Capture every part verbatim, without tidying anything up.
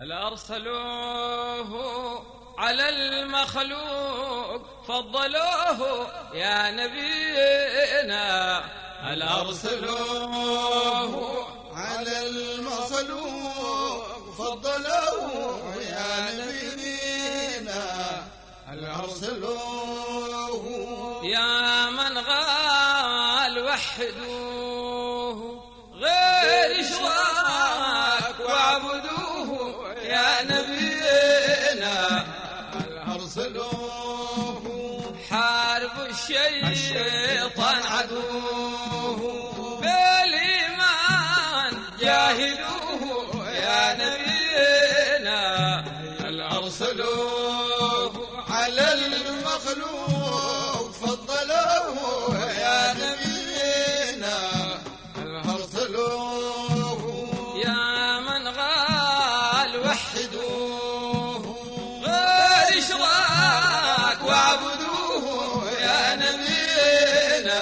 أرسلوه على المخلوق فضلوه يا نبينا. أرسلوه على المخلوق فضلوه يا نبينا. أرسلوه يا من غال وحدوه غير إشراك واعبدوه يا نبينا. أرسلوه حارب الشيطان عدوه بالإيمان جاهدوه يا نبينا. أرسلوه على المخلوق فضلوه يا نبينا. أرسلوه يا من غال وحدوه غير إشراك واعبدوه يا نبينا.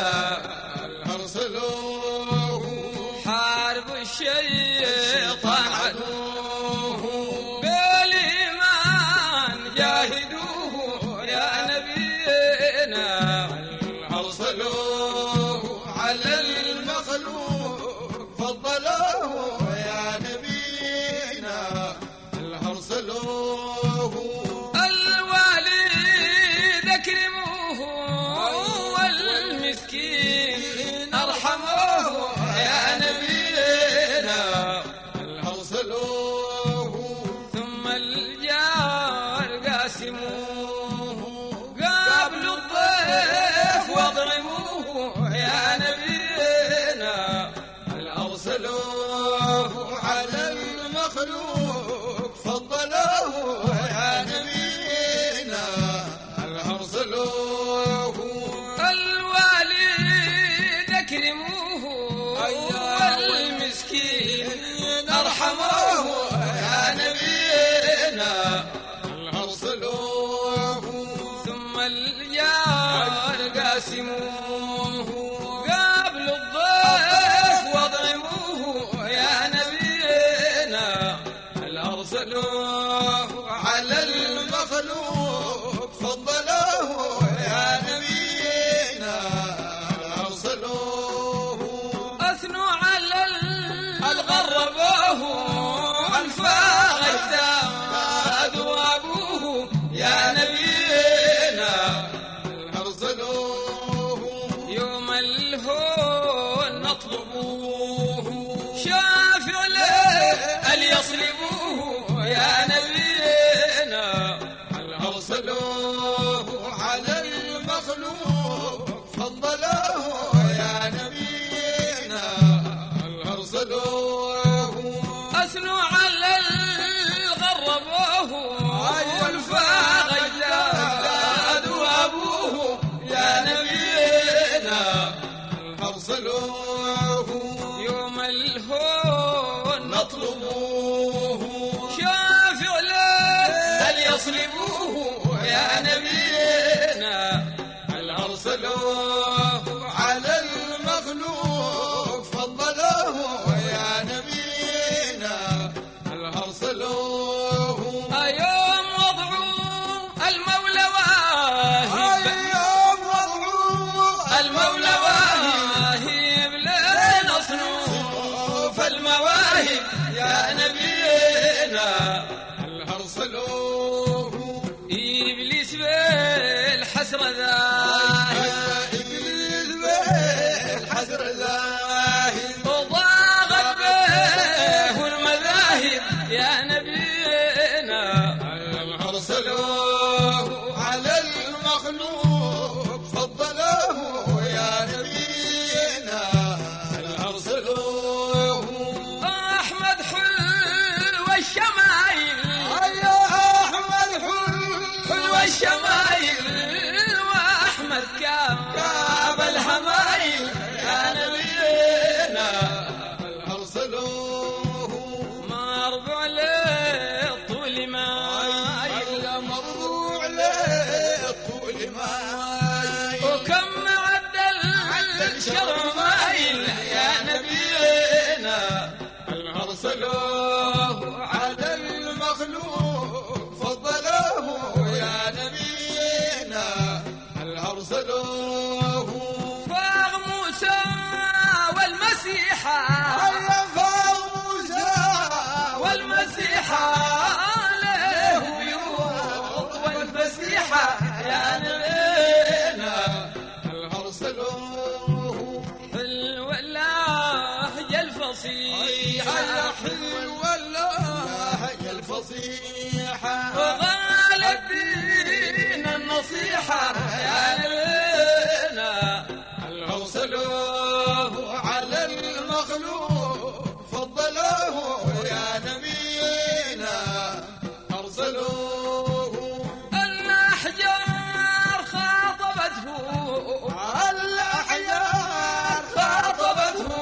أرسلوه حارب الشيطان عدوه بالإيمان جاهدوه يا نبينا. أرسلوه على المخلوق فضلوه يا نبينا. أرسلوه الوالد أكرموه والمسكين أرحموه يا نبينا. أرسلوه ثم الجار قاسموه قابل الضيف واضرموه يا نبينا. أرسلوه على المخلوق فضلوه يا نبينا. أرسلوه الوالد أكرموه والمسكين أرحموه يا نبينا. أرسلوه ثم الجار قاسموه قابل الضيف واضرموه يا نبينا. أرسلوه على المخلوق فضلوه يا نبينا. أرسلوه أثنوا على الغربوه أنفاق الداد وأبوه يا نبينا. أرسلوه يوم الهون نطلبوه شافع له ليصلبوه يا نبينا. أرسلوه على المخلوق فضلوه يا نبينا. أرسلوه أثنوا على الغربوه والفاق الجاد وأبوه يا نبينا. أرسلوه يوم الهون نطلبوه شافع له ليصلبوه يا نبينا. أرسلوه على المخلوق فضلوه يا نبينا. أرسلوه أيوم وضعوا المولى واهب أيام وضعوه المولى واهب لنا صنوف المواهب يا نبينا. أرسلوه إبليس بالحسرة ذاهب إبليس بالحسر ذاهب وضاغت به المذاهب يا نبينا. أرسلوه على المخلوق فضلوه يا نبينا. أرسلوه أحمد حلو الشمايل يا أحمد حلو الشمايل وأحمد كاب الهمايل يا نبينا. أرسلوه مربوع للطول مايل مرضوع للطول مايل وكم معدل الشرع مايل يا نبينا. أرسلوه على المخلوق نصيحة وغالب فينا النصيحة يا نبينا أرسلوه على المخلوق فضلوه يا نبينا أرسلوه الأحجار خاطبته الأحيار خاطبته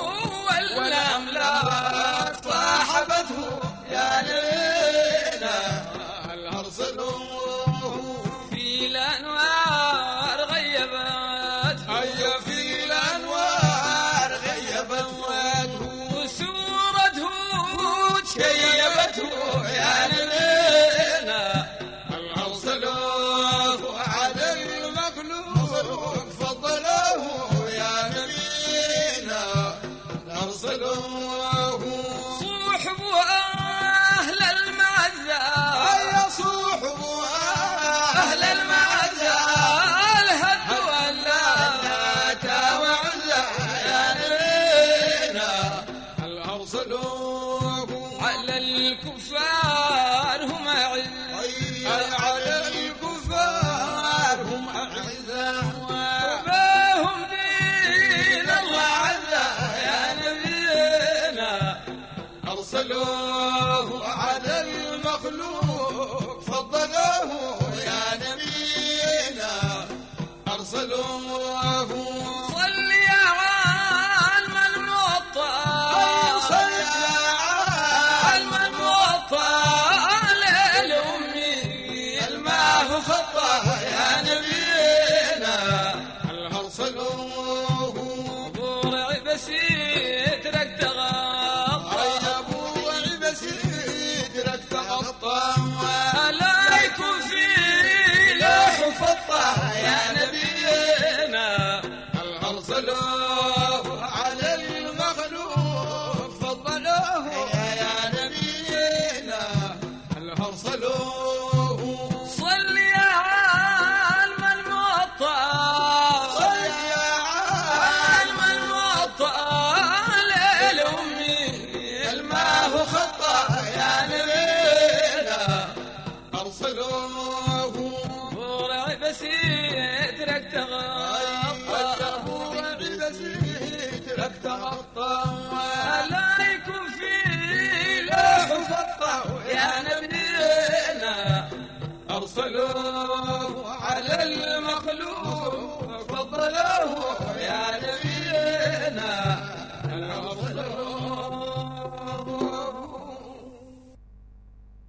والأملاك صاحبته يا نبينا أرسلوه في الأنوار غيبت هيا في الأنوار غيبت وسورته شيبته يا نبينا أرسلوه على المخلوق فضلوه يا نبينا أرسلوه صحبوا أهل المعزة هيا صوحوا أهل المعزة الهد واللات وعزة يا نبينا أرسلوه على الكفار هم عز هيا على الكفار هم أعزاء وباهم دين الله عزة يا نبينا أرسلوه على المخلوق فضلوه يا نبينا أرسلوه صل يا عالم الموطى صل يا عالم الموطى للأمي الماء خطه يا نبينا أرسلوه برع بسيترك تغطى يا أبو عبسيدرك تغطى لا يكون في لوح فضة يا نبينا أرسلوه على المخلوق فضلوه يا نبينا أرسلوه صل يا عالم الموطى صل يا عالم الموطى للأمي الماء خطه يا نبينا أرسلوه برع بسيترك تغطى أبو عبسيدرك تغطى لا يكون في لوح فضة يا نبينا أرسلوه على المخلوق